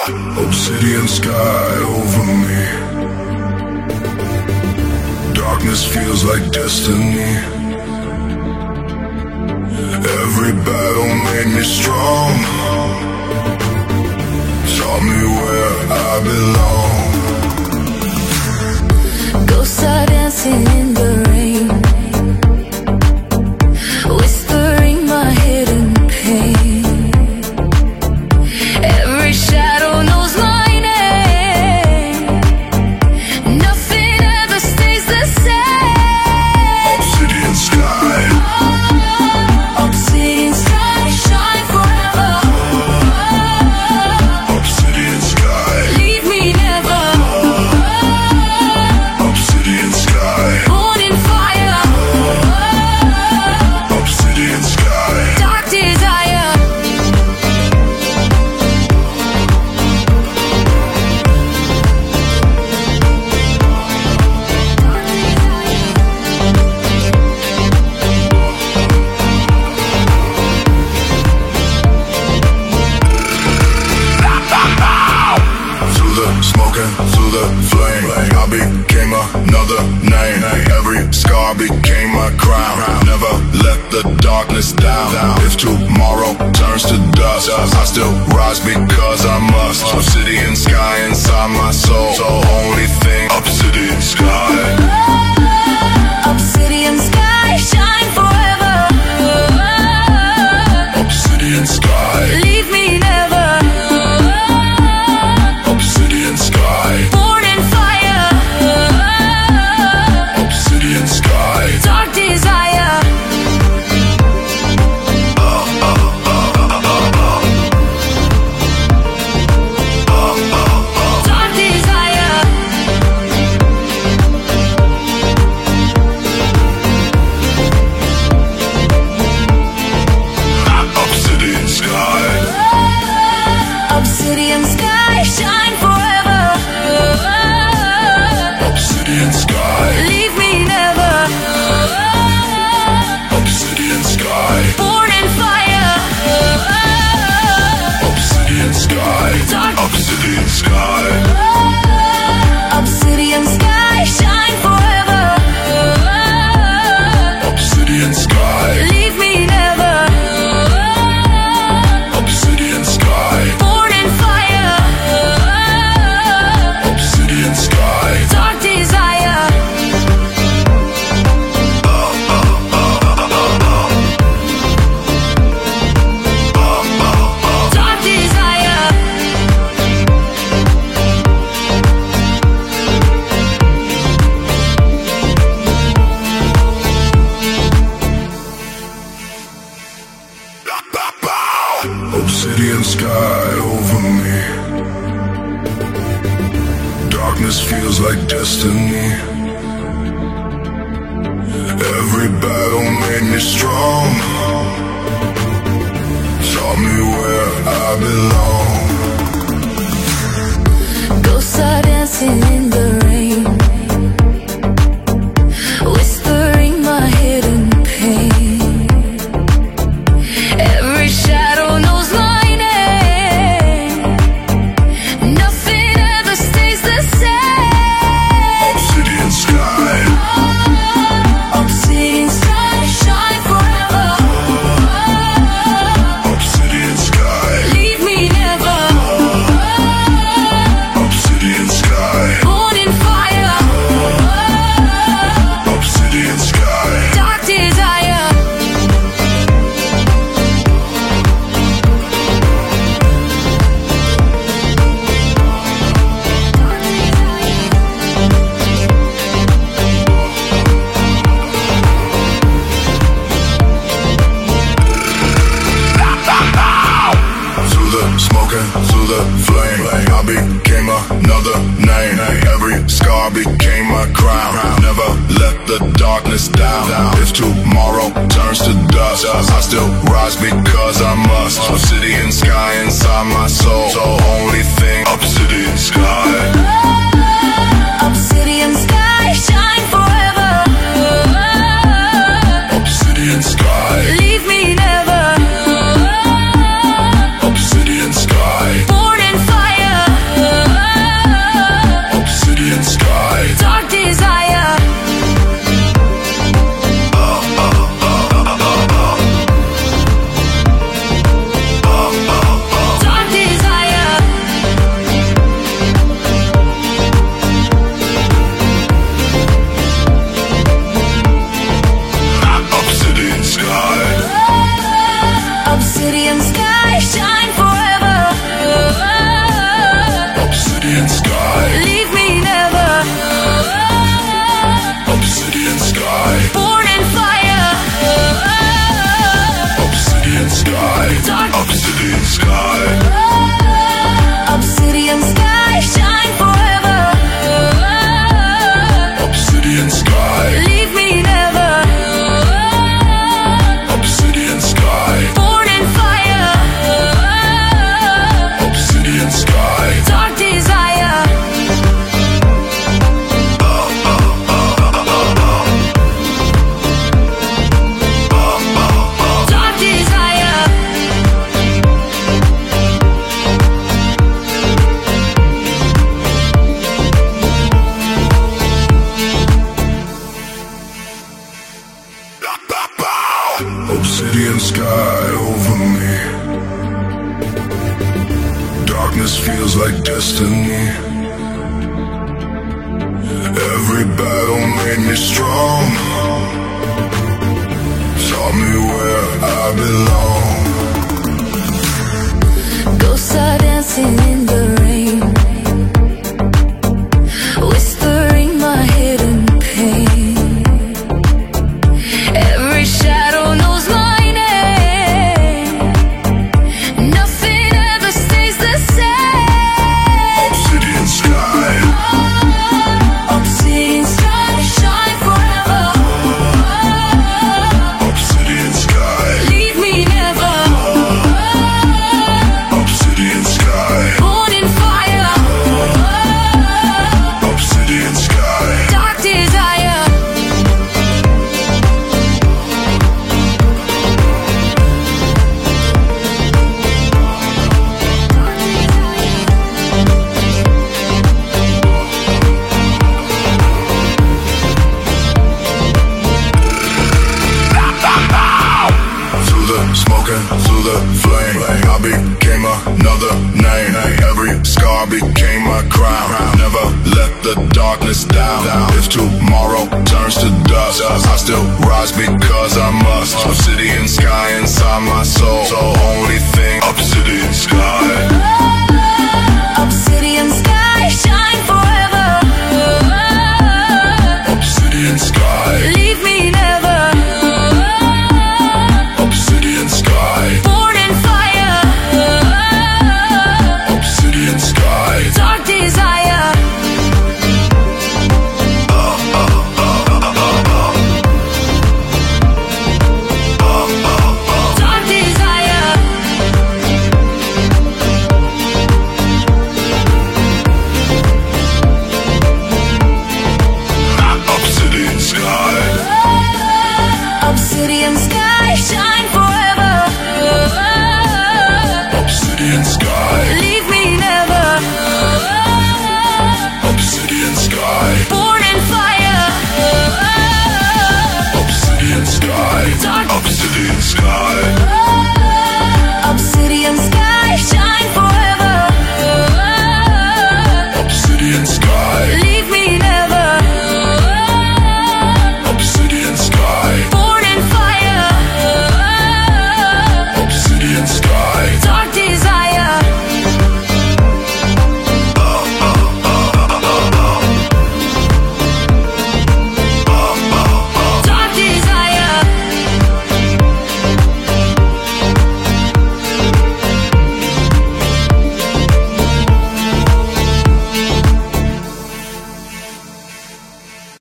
Obsidian sky over me. Darkness feels like destiny. Every battle made me strong. Taught me where I belong. Ghosts are dancing in the rain, whispering my hidden pain. Every shadow knows my name. Nothing ever stays the same. Obsidian sky. Obsidian sky, shine forever. Obsidian sky. Leave me never. Obsidian sky. Born in fire. Obsidian sky. Dark desire. Through the smoke and through the flame, I became another name. Every scar became my crown. Never let the darkness down. If tomorrow turns to dust, I still rise because I must. Obsidian sky inside my soul. So only thing, obsidian sky. Obsidian sky, shine forever. Obsidian sky. Leave me never. Obsidian sky. Born in fire. Obsidian sky. Dark desire. Dark desire. Obsidian sky. Obsidian sky, shine forever. Obsidian sky. Leave me never. Obsidian sky. Born in fire. Obsidian sky. Dark. Obsidian sky. Obsidian sky, shine forever. Obsidian sky. Leave me never. Obsidian sky. Born in fire. Obsidian sky. Dark desire. Dark desire. Obsidian sky over me. Darkness feels like destiny. Every battle made me strong. Taught me where I belong. Ghosts are dancing in the rain, whispering my hidden pain. Every shadow knows my name. Nothing ever stays the same. Obsidian sky. Obsidian sky, shine forever. Obsidian sky. Leave me never. Obsidian sky. Born in fire. Obsidian sky. Dark desire. Through the smoke and through the flame, I became another name. Every scar became my crown. Never let the darkness down. If tomorrow turns to dust, I still rise because I must. Obsidian sky inside my soul. So only thing, obsidian sky. Obsidian sky, shine forever. Obsidian sky. Leave me never. Obsidian sky. Born in fire. darkness feels like destiny. Every battle made me strong, taught me where I belong. Ghosts are dancing in the rain, whispering my hidden pain. Every shadow knows my name. Nothing ever stays the same. Obsidian sky, Obsidian sky, shine forever. obsidian sky, Leave me never. obsidian sky, Born in fire, obsidian sky. dark desire. Through the smoke and through the flame, I became another name. Every scar became my crown. Never let the darkness down. If tomorrow turns to dust, I still rise because I must. Obsidian sky inside my soul, only thing obsidian sky.